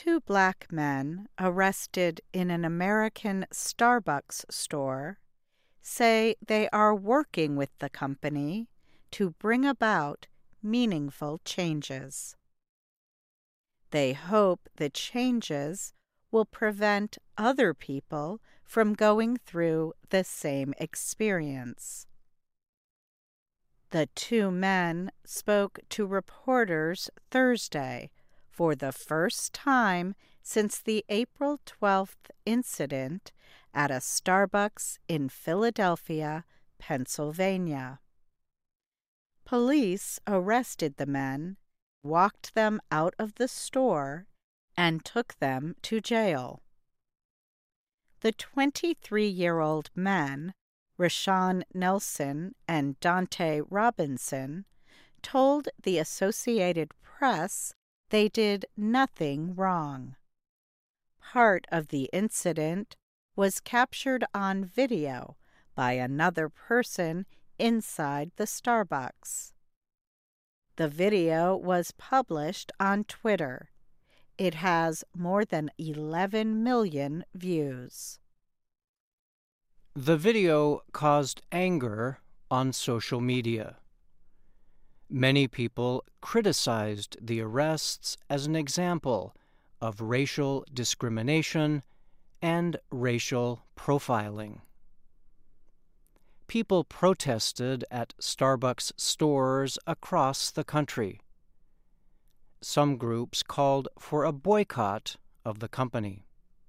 Two black men arrested in an American Starbucks store say they are working with the company to bring about meaningful changes. They hope the changes will prevent other people from going through the same experience. The two men spoke to reporters Thursday for the first time since the April 12th incident at a Starbucks in Philadelphia, Pennsylvania. Police arrested the men, walked them out of the store, and took them to jail. The 23-year-old men, Rashawn Nelson and Dante Robinson, told the Associated Press they did nothing wrong. Part of the incident was captured on video by another person inside the Starbucks. The video was published on Twitter. It has more than 11 million views. The video caused anger on social media. Many people criticized the arrests as an example of racial discrimination and racial profiling. People protested at Starbucks stores across the country. Some groups called for a boycott of the company.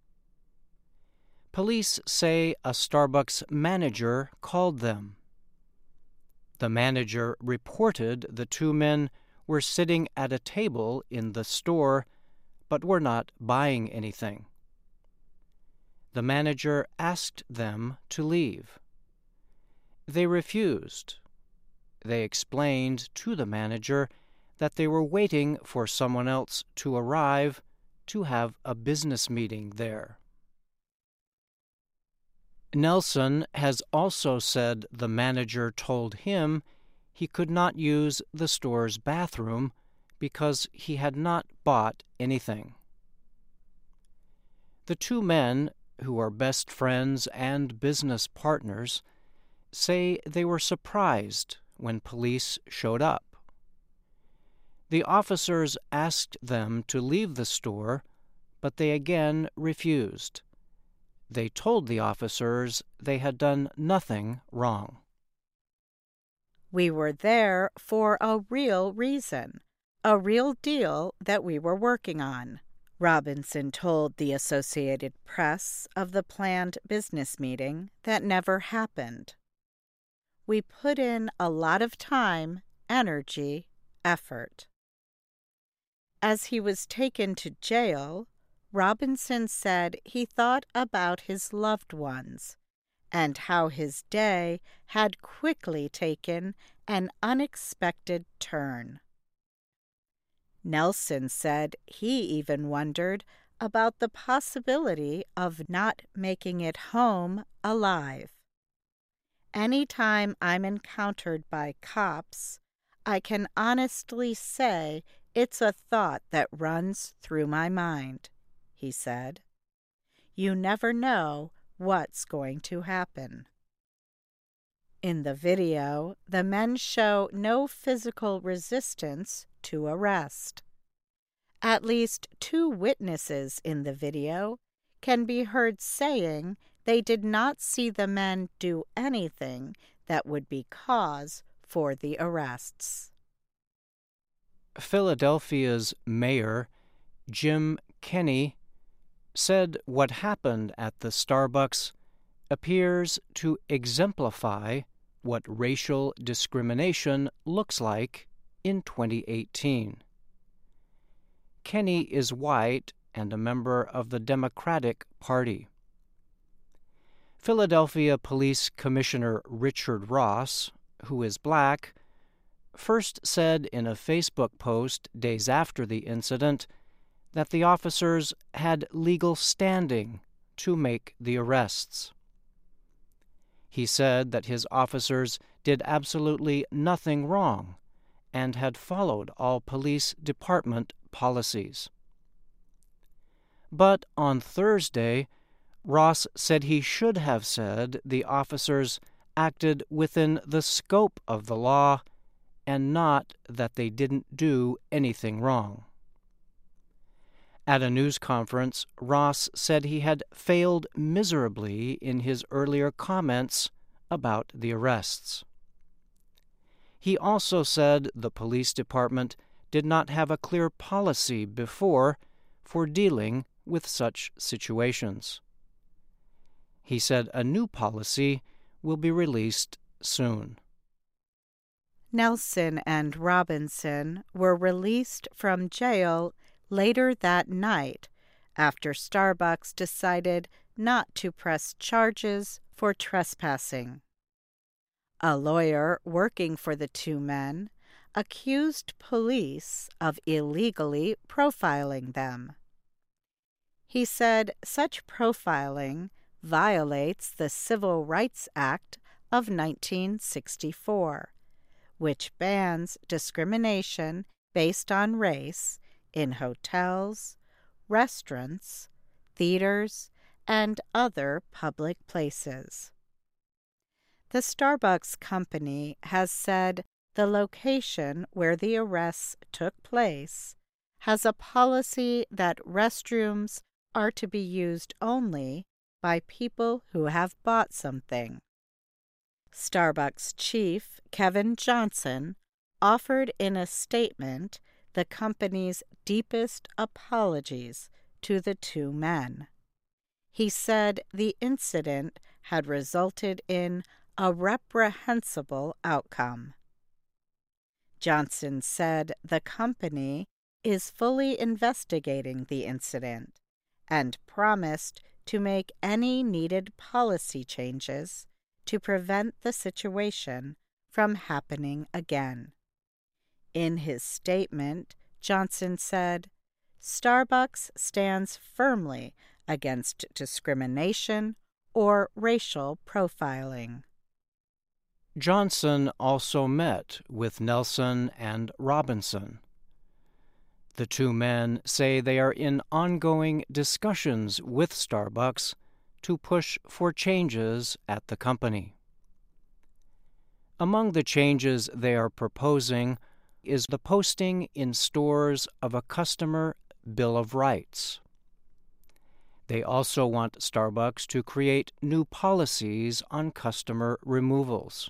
Police say a Starbucks manager called them. The manager reported the two men were sitting at a table in the store but were not buying anything. The manager asked them to leave. They refused. They explained to the manager that they were waiting for someone else to arrive to have a business meeting there. Nelson has also said the manager told him he could not use the store's bathroom because he had not bought anything. The two men, who are best friends and business partners, say they were surprised when police showed up. The officers asked them to leave the store, but they again refused. They told the officers they had done nothing wrong. We were there for a real reason, a real deal that we were working on, Robinson told the Associated Press of the planned business meeting that never happened. We put in a lot of time, energy, effort. As he was taken to jail, Robinson said he thought about his loved ones and how his day had quickly taken an unexpected turn. Nelson said he even wondered about the possibility of not making it home alive. Anytime I'm encountered by cops, I can honestly say it's a thought that runs through my mind, he said. You never know what's going to happen. In the video, the men show no physical resistance to arrest. At least two witnesses in the video can be heard saying they did not see the men do anything that would be cause for the arrests. Philadelphia's mayor, Jim Kenney, said what happened at the Starbucks appears to exemplify what racial discrimination looks like in 2018. Kenney is white and a member of the Democratic Party. Philadelphia Police Commissioner Richard Ross, who is black, first said in a Facebook post days after the incident that the officers had legal standing to make the arrests. He said that his officers did absolutely nothing wrong and had followed all police department policies. But on Thursday, Ross said he should have said the officers acted within the scope of the law and not that they didn't do anything wrong. At a news conference, Ross said he had failed miserably in his earlier comments about the arrests. He also said the police department did not have a clear policy before for dealing with such situations. He said a new policy will be released soon. Nelson and Robinson were released from jail later that night after Starbucks decided not to press charges for trespassing. A lawyer working for the two men accused police of illegally profiling them. He said such profiling violates the Civil Rights Act of 1964, which bans discrimination based on race in hotels, restaurants, theaters, and other public places. The Starbucks company has said the location where the arrests took place has a policy that restrooms are to be used only by people who have bought something. Starbucks chief Kevin Johnson offered in a statement the company's deepest apologies to the two men. He said the incident had resulted in a reprehensible outcome. Johnson said the company is fully investigating the incident and promised to make any needed policy changes to prevent the situation from happening again. In his statement, Johnson said, Starbucks stands firmly against discrimination or racial profiling. Johnson also met with Nelson and Robinson. The two men say they are in ongoing discussions with Starbucks to push for changes at the company. Among the changes they are proposing is the posting in stores of a customer bill of rights. They also want Starbucks to create new policies on customer removals.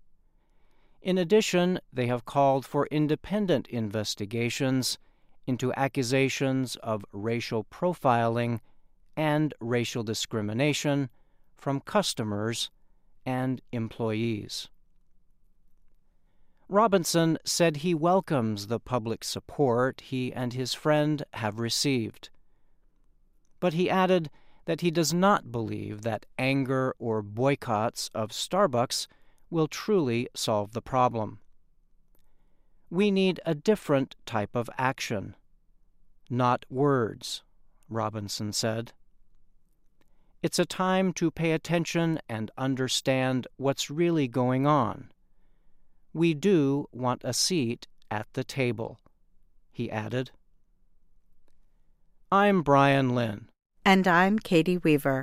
In addition, they have called for independent investigations into accusations of racial profiling and racial discrimination from customers and employees. Robinson said he welcomes the public support he and his friend have received. But he added that he does not believe that anger or boycotts of Starbucks will truly solve the problem. We need a different type of action, not words, Robinson said. It's a time to pay attention and understand what's really going on. We do want a seat at the table, he added. I'm Brian Lynn. And I'm Katie Weaver.